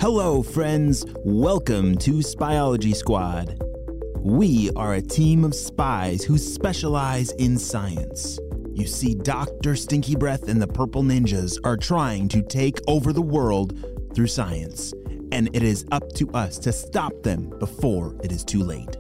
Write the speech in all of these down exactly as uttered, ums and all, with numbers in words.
Hello, friends. Welcome to Spyology Squad. We are a team of spies who specialize in science. You see, Doctor Stinky Breath and the Purple Ninjas are trying to take over the world through science, and it is up to us to stop them before it is too late.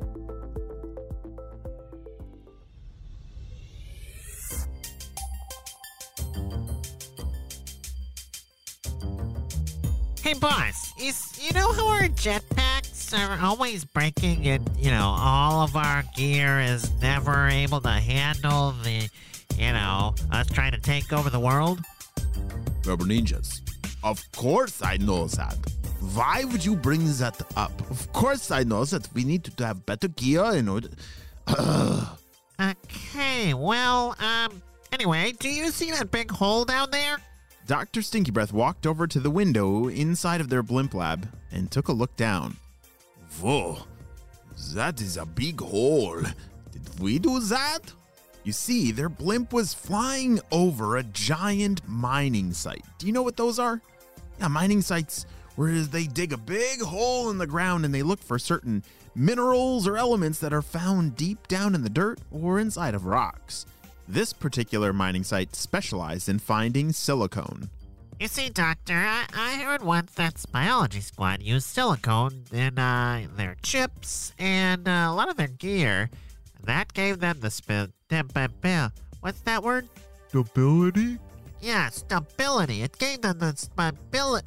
Hey boss, is you know how our jetpacks are always breaking and, you know, all of our gear is never able to handle the, you know, us trying to take over the world? Purple Ninjas, of course I know that. Why would you bring that up? Of course I know that we need to have better gear in order... Ugh. Okay, well, um, anyway, do you see that big hole down there? Doctor Stinky Breath walked over to the window inside of their blimp lab and took a look down. Whoa, that is a big hole. Did we do that? You see, their blimp was flying over a giant mining site. Do you know what those are? Yeah, mining sites where they dig a big hole in the ground and they look for certain minerals or elements that are found deep down in the dirt or inside of rocks. This particular mining site specialized in finding silicone. You see, Doctor, I, I heard once that Spyology Squad used silicone in uh, their chips and uh, a lot of their gear. That gave them the sp- What's that word? Stability? Yeah, stability. It gave them the stability.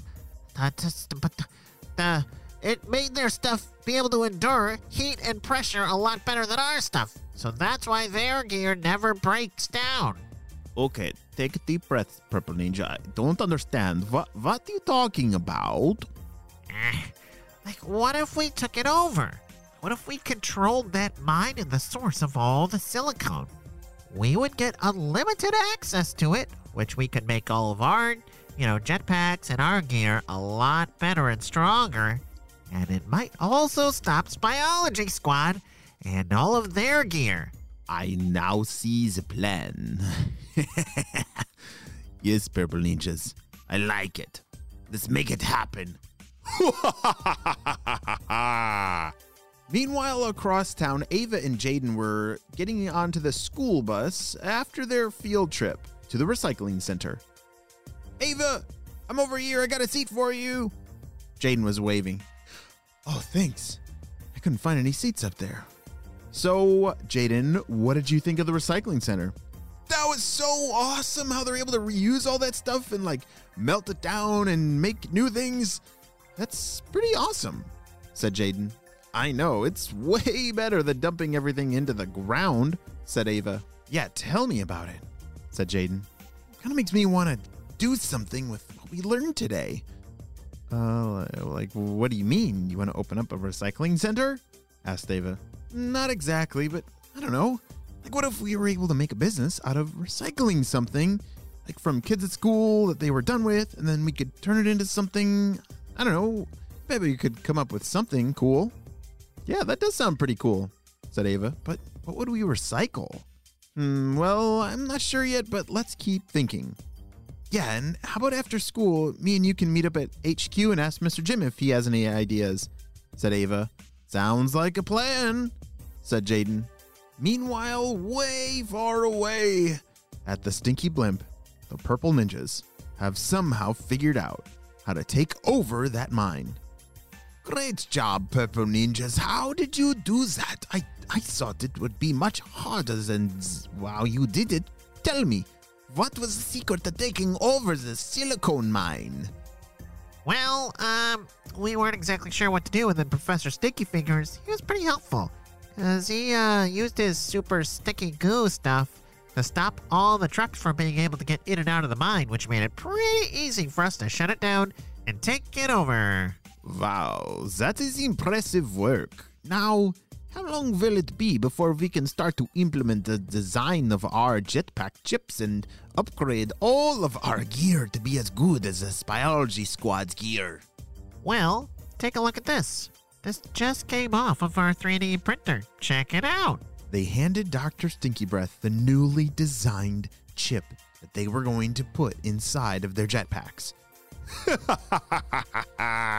The, it made their stuff be able to endure heat and pressure a lot better than our stuff. So that's why their gear never breaks down. Okay, take a deep breath, Purple Ninja. I don't understand. What what are you talking about? Like, what if we took it over? What if we controlled that mine and the source of all the silicone? We would get unlimited access to it, which we could make all of our, you know, jetpacks and our gear a lot better and stronger. And it might also stop Spyology Squad and all of their gear. I now see the plan. Yes, Purple Ninjas. I like it. Let's make it happen. Meanwhile, across town, Ava and Jaden were getting onto the school bus after their field trip to the recycling center. Ava, I'm over here. I got a seat for you. Jaden was waving. Oh, thanks. I couldn't find any seats up there. So, Jaden, what did you think of the recycling center? That was so awesome how they're able to reuse all that stuff and like melt it down and make new things. That's pretty awesome, said Jaden. I know, it's way better than dumping everything into the ground, said Ava. Yeah, tell me about it, said Jaden. Kind of makes me want to do something with what we learned today. Uh, like, what do you mean? You want to open up a recycling center? Asked Ava. Not exactly, but I don't know. Like, what if we were able to make a business out of recycling something, like from kids at school that they were done with, and then we could turn it into something, I don't know, maybe we could come up with something cool. Yeah, that does sound pretty cool, said Ava, but what would we recycle? Hmm, well, I'm not sure yet, but let's keep thinking. Yeah, and how about after school, me and you can meet up at H Q and ask Mister Jim if he has any ideas, said Ava. Sounds like a plan, said Jaden. Meanwhile, way far away, at the Stinky Blimp, the Purple Ninjas have somehow figured out how to take over that mine. Great job, Purple Ninjas. How did you do that? I, I thought it would be much harder than, wow, you did it. Tell me, what was the secret to taking over the silicone mine? Well, um, we weren't exactly sure what to do, and then Professor Sticky Fingers, he was pretty helpful. Because he, uh, used his super sticky goo stuff to stop all the trucks from being able to get in and out of the mine, which made it pretty easy for us to shut it down and take it over. Wow, that is impressive work. Now, how long will it be before we can start to implement the design of our jetpack chips and upgrade all of our gear to be as good as the Spyology Squad's gear? Well, take a look at this. This just came off of our three D printer. Check it out. They handed Doctor Stinky Breath the newly designed chip that they were going to put inside of their jetpacks.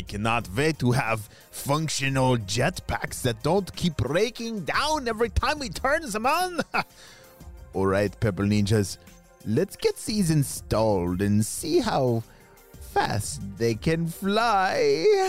cannot wait to have functional jetpacks that don't keep breaking down every time we turn them on. All right, Purple Ninjas, let's get these installed and see how fast they can fly.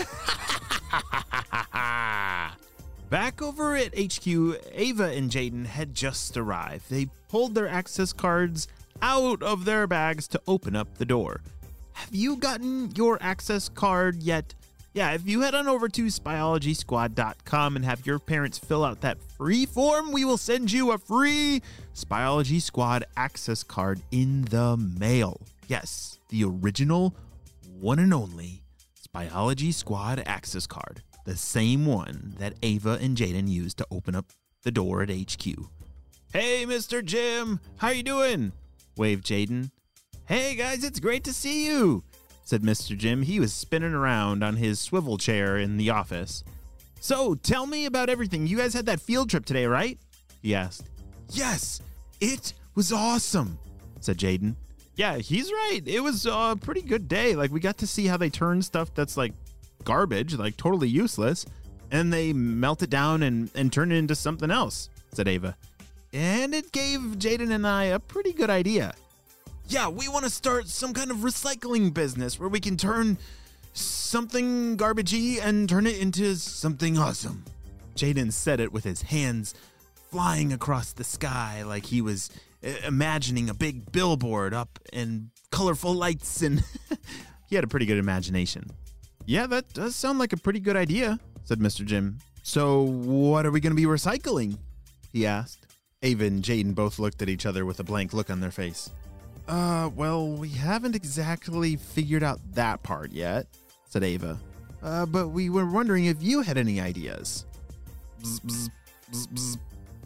Back over at H Q, Ava and Jaden had just arrived. They pulled their access cards out of their bags to open up the door. Have you gotten your access card yet? Yeah, if you head on over to spyology squad dot com and have your parents fill out that free form, we will send you a free Spyology Squad access card in the mail. Yes, the original, one and only Spyology Squad access card. The same one that Ava and Jaden used to open up the door at H Q. Hey, Mister Jim, how you doing? Waved Jaden. Hey, guys, it's great to see you, said Mister Jim. He was spinning around on his swivel chair in the office. So, tell me about everything. You guys had that field trip today, right? He asked. Yes, it was awesome, said Jaden. Yeah, he's right. It was a pretty good day. Like, we got to see how they turn stuff that's like garbage, like totally useless, and they melt it down and, and turn it into something else, said Ava. And it gave Jaden and I a pretty good idea. Yeah, we want to start some kind of recycling business where we can turn something garbagey and turn it into something awesome. Jaden said it with his hands flying across the sky like he was imagining a big billboard up and colorful lights, and he had a pretty good imagination. Yeah, that does sound like a pretty good idea, said Mister Jim. So what are we going to be recycling? He asked. Ava and Jaden both looked at each other with a blank look on their face. Uh, well, we haven't exactly figured out that part yet, said Ava. Uh, but we were wondering if you had any ideas. Bzz, bzz, bzz, bzz.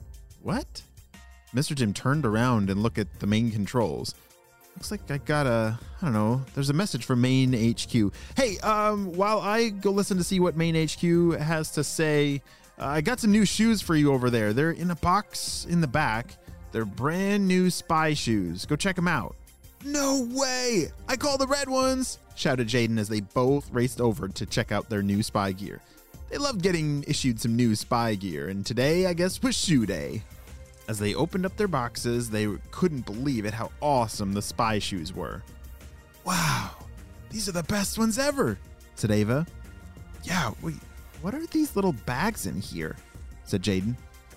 What? Mister Jim turned around and looked at the main controls. Looks like I got a, I don't know, there's a message from Main H Q. Hey, um, while I go listen to see what Main H Q has to say, uh, I got some new shoes for you over there. They're in a box in the back. They're brand new spy shoes. Go check them out. No way! I call the red ones, shouted Jaden as they both raced over to check out their new spy gear. They loved getting issued some new spy gear, and today, I guess, was shoe day. As they opened up their boxes, they couldn't believe it how awesome the spy shoes were. Wow, these are the best ones ever, said Ava. Yeah, wait, what are these little bags in here? Said Jaden.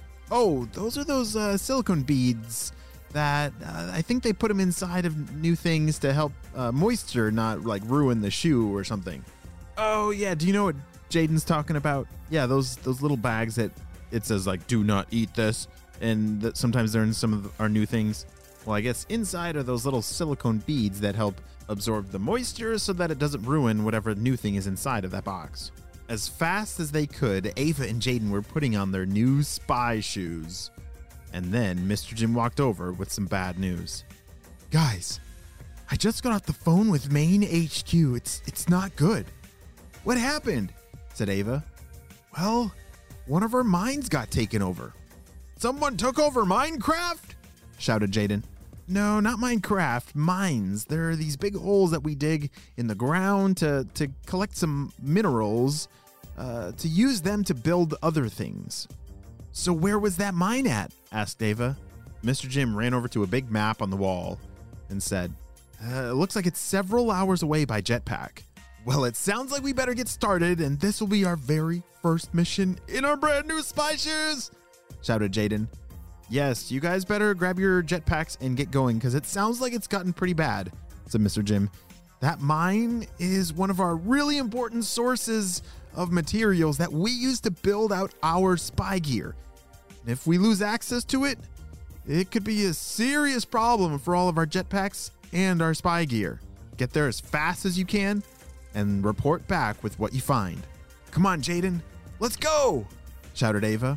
Oh, those are those uh, silicone beads that uh, I think they put them inside of new things to help uh, moisture not like ruin the shoe or something. Oh yeah, do you know what Jaden's talking about? Yeah, those those little bags that it says like do not eat this, and that sometimes they're in some of our new things. Well, I guess inside are those little silicone beads that help absorb the moisture so that it doesn't ruin whatever new thing is inside of that box. As fast as they could, Ava and Jaden were putting on their new spy shoes. And then Mister Jim walked over with some bad news. Guys, I just got off the phone with Main H Q. It's it's not good. What happened? Said Ava. Well, one of our mines got taken over. Someone took over Minecraft? Shouted Jaden. No, not Minecraft, mines. There are these big holes that we dig in the ground to, to collect some minerals, uh, to use them to build other things. So where was that mine at? Asked Ava. Mister Jim ran over to a big map on the wall and said, uh, it looks like it's several hours away by jetpack. Well, it sounds like we better get started, and this will be our very first mission in our brand new spy shoes, shouted Jaden. Yes, you guys better grab your jetpacks and get going, because it sounds like it's gotten pretty bad, said Mister Jim. That mine is one of our really important sources of materials that we use to build out our spy gear. And if we lose access to it, it could be a serious problem for all of our jetpacks and our spy gear. Get there as fast as you can and report back with what you find. Come on, Jaden, let's go, shouted Ava.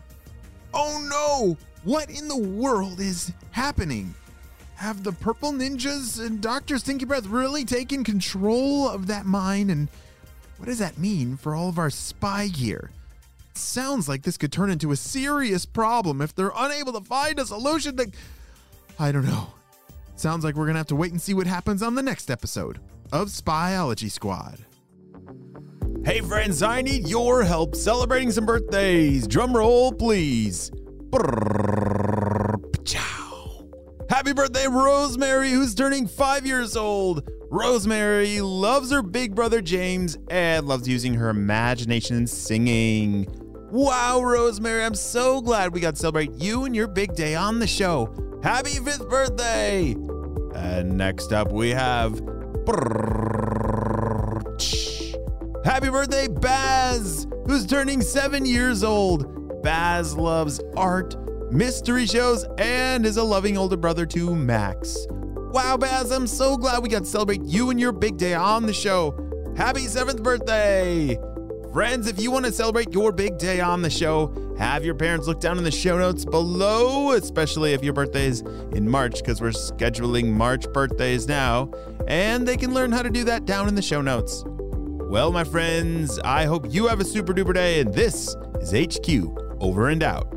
Oh no! What in the world is happening? Have the Purple Ninjas and Doctor Stinky Breath really taken control of that mine? And what does that mean for all of our spy gear? It sounds like this could turn into a serious problem if they're unable to find a solution to... I don't know. Sounds like we're going to have to wait and see what happens on the next episode of Spyology Squad. Hey friends, I need your help celebrating some birthdays. Drum roll, please. Happy birthday, Rosemary, who's turning five years old. Rosemary loves her big brother James and loves using her imagination and singing. Wow, Rosemary, I'm so glad we got to celebrate you and your big day on the show. Happy fifth birthday. And next up we have happy birthday, Baz, who's turning seven years old. Baz loves art, mystery shows, and is a loving older brother to Max. Wow, Baz, I'm so glad we got to celebrate you and your big day on the show. Happy seventh birthday. Friends, if you want to celebrate your big day on the show, have your parents look down in the show notes below, especially if your birthday is in March, because we're scheduling March birthdays now, and they can learn how to do that down in the show notes. Well, my friends, I hope you have a super duper day, and this is H Q, over and out.